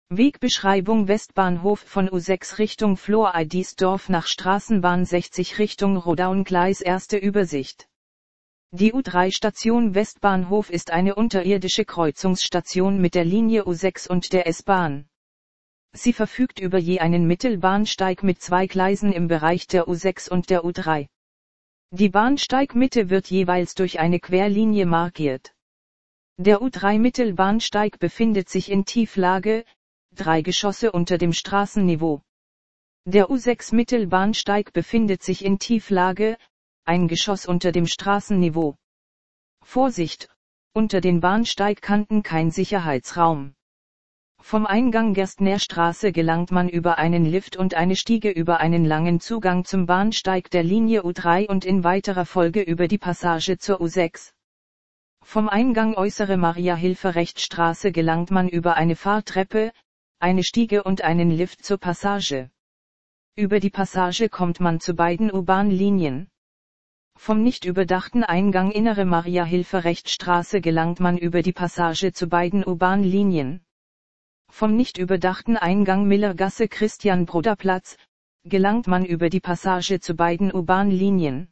Wegbeschreibung: Westbahnhof von U6 Richtung Flor-Eidisdorf nach Straßenbahn 60 Richtung Rodaun Gleis. Erste Übersicht. Die U3-Station Westbahnhof ist eine unterirdische Kreuzungsstation mit der Linie U6 und der S-Bahn. Sie verfügt über je einen Mittelbahnsteig mit 2 Gleisen im Bereich der U6 und der U3. Die Bahnsteigmitte wird jeweils durch eine Querlinie markiert. Der U3-Mittelbahnsteig befindet sich in Tieflage, 3 Geschosse unter dem Straßenniveau. Der U6-Mittelbahnsteig befindet sich in Tieflage, 1 Geschoss unter dem Straßenniveau. Vorsicht! Unter den Bahnsteigkanten kein Sicherheitsraum. Vom Eingang Gerstner Straße gelangt man über einen Lift und eine Stiege über einen langen Zugang zum Bahnsteig der Linie U3 und in weiterer Folge über die Passage zur U6. Vom Eingang Äußere Maria-Hilfer-Recht-Straße gelangt man über eine Fahrtreppe, eine Stiege und einen Lift zur Passage. Über die Passage kommt man zu beiden U-Bahn-Linien. Vom nicht überdachten Eingang Innere Maria-Hilfer-Recht-Straße gelangt man über die Passage zu beiden U-Bahn-Linien. Vom nicht überdachten Eingang Millergasse Christian-Broder-Platz gelangt man über die Passage zu beiden U-Bahn-Linien.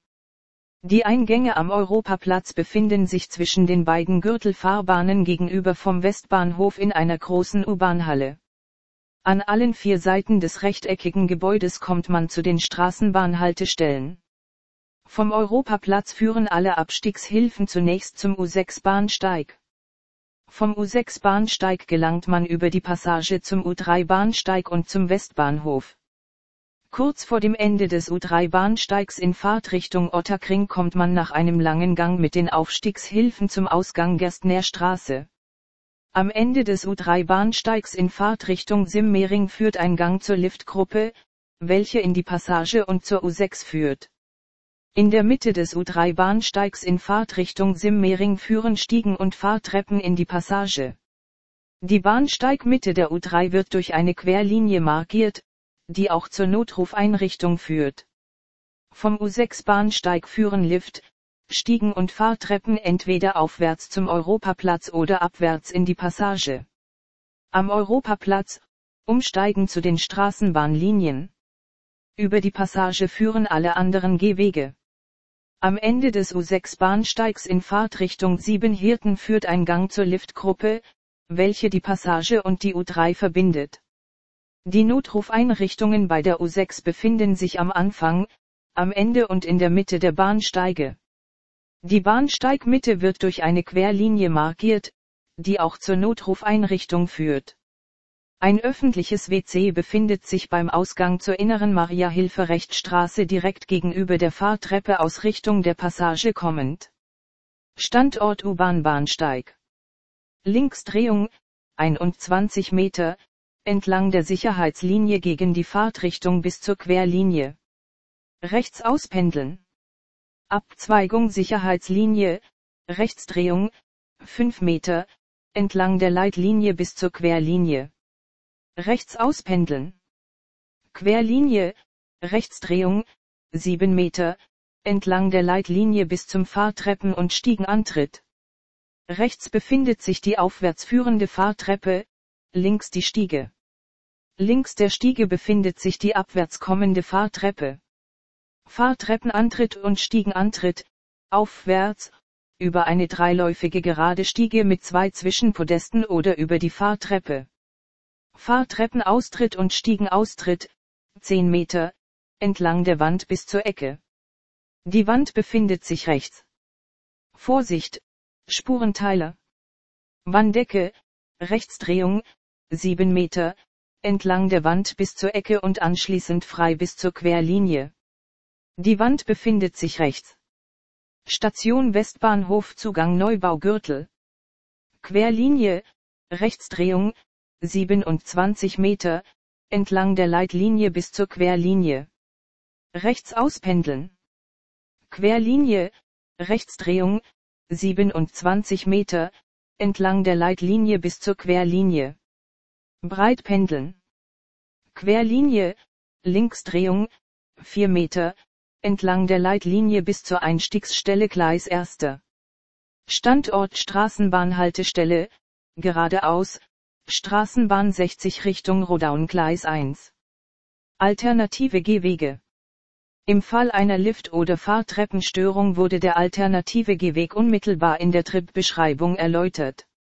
Die Eingänge am Europaplatz befinden sich zwischen den beiden Gürtelfahrbahnen gegenüber vom Westbahnhof in einer großen U-Bahn-Halle. An allen 4 Seiten des rechteckigen Gebäudes kommt man zu den Straßenbahnhaltestellen. Vom Europaplatz führen alle Abstiegshilfen zunächst zum U6-Bahnsteig. Vom U6-Bahnsteig gelangt man über die Passage zum U3-Bahnsteig und zum Westbahnhof. Kurz vor dem Ende des U3-Bahnsteigs in Fahrtrichtung Ottakring kommt man nach einem langen Gang mit den Aufstiegshilfen zum Ausgang Gerstner Straße. Am Ende des U3-Bahnsteigs in Fahrtrichtung Simmering führt ein Gang zur Liftgruppe, welche in die Passage und zur U6 führt. In der Mitte des U3-Bahnsteigs in Fahrtrichtung Simmering führen Stiegen und Fahrtreppen in die Passage. Die Bahnsteigmitte der U3 wird durch eine Querlinie markiert, die auch zur Notrufeinrichtung führt. Vom U6-Bahnsteig führen Lift, Stiegen und Fahrtreppen entweder aufwärts zum Europaplatz oder abwärts in die Passage. Am Europaplatz, umsteigen zu den Straßenbahnlinien. Über die Passage führen alle anderen Gehwege. Am Ende des U6-Bahnsteigs in Fahrtrichtung Siebenhirten führt ein Gang zur Liftgruppe, welche die Passage und die U3 verbindet. Die Notrufeinrichtungen bei der U6 befinden sich am Anfang, am Ende und in der Mitte der Bahnsteige. Die Bahnsteigmitte wird durch eine Querlinie markiert, die auch zur Notrufeinrichtung führt. Ein öffentliches WC befindet sich beim Ausgang zur Inneren Maria-Hilfer-Recht-Straße direkt gegenüber der Fahrtreppe aus Richtung der Passage kommend. Standort U-Bahn-Bahnsteig. Linksdrehung, 21 Meter, entlang der Sicherheitslinie gegen die Fahrtrichtung bis zur Querlinie. Rechts auspendeln. Abzweigung Sicherheitslinie, Rechtsdrehung, 5 Meter, entlang der Leitlinie bis zur Querlinie. Rechts auspendeln. Querlinie, Rechtsdrehung, 7 Meter, entlang der Leitlinie bis zum Fahrtreppen- und Stiegenantritt. Rechts befindet sich die aufwärts führende Fahrtreppe, links die Stiege. Links der Stiege befindet sich die abwärts kommende Fahrtreppe. Fahrtreppenantritt und Stiegenantritt, aufwärts, über eine dreiläufige gerade Stiege mit 2 Zwischenpodesten oder über die Fahrtreppe. Fahrtreppenaustritt und Stiegenaustritt, 10 Meter, entlang der Wand bis zur Ecke. Die Wand befindet sich rechts. Vorsicht, Spurenteiler. Wanddecke, Rechtsdrehung, 7 Meter, entlang der Wand bis zur Ecke und anschließend frei bis zur Querlinie. Die Wand befindet sich rechts. Station Westbahnhof Zugang Neubaugürtel. Querlinie, Rechtsdrehung, 27 Meter, entlang der Leitlinie bis zur Querlinie. Rechts auspendeln. Querlinie, Rechtsdrehung, 27 Meter, entlang der Leitlinie bis zur Querlinie. Breit pendeln. Querlinie, Linksdrehung, 4 Meter, entlang der Leitlinie bis zur Einstiegsstelle Gleis 1. Standort Straßenbahnhaltestelle, geradeaus, Straßenbahn 60 Richtung Rodaun Gleis 1. Alternative Gehwege. Im Fall einer Lift- oder Fahrtreppenstörung wurde der alternative Gehweg unmittelbar in der Tripbeschreibung erläutert.